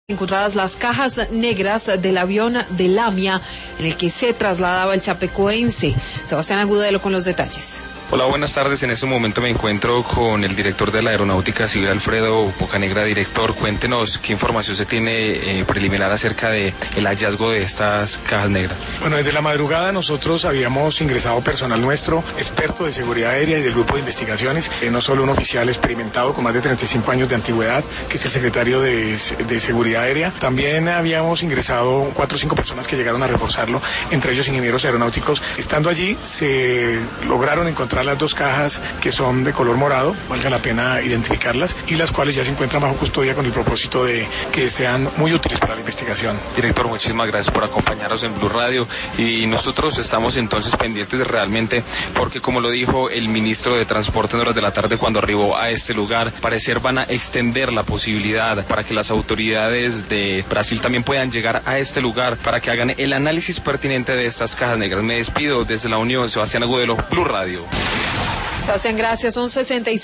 Encontradas las cajas negras del avión de Lamia en el que se trasladaba el chapecoense. Sebastián Agudelo con los detalles. Hola, buenas tardes. En este momento me encuentro con el director de la Aeronáutica Civil, Alfredo Bocanegra. Director, cuéntenos qué información se tiene preliminar acerca de el hallazgo de estas cajas negras. Bueno, desde la madrugada nosotros habíamos ingresado personal nuestro, experto de seguridad aérea y del grupo de investigaciones, no solo un oficial experimentado con más de 35 años de antigüedad, que es el secretario de Seguridad Aérea. También habíamos ingresado 4 o 5 personas que llegaron a reforzarlo, entre ellos ingenieros aeronáuticos. Estando allí, se lograron encontrar las 2 cajas que son de color morado, valga la pena identificarlas, y las cuales ya se encuentran bajo custodia con el propósito de que sean muy útiles para la investigación. Director, muchísimas gracias por acompañarnos en Blue Radio, y nosotros estamos entonces pendientes realmente, porque como lo dijo el ministro de Transporte en horas de la tarde cuando arribó a este lugar, parecer van a extender la posibilidad para que las autoridades de Brasil también puedan llegar a este lugar para que hagan el análisis pertinente de estas cajas negras. Me despido desde la Unión, Sebastián Agudelo, Blue Radio. Sebastián, gracias. Son 66.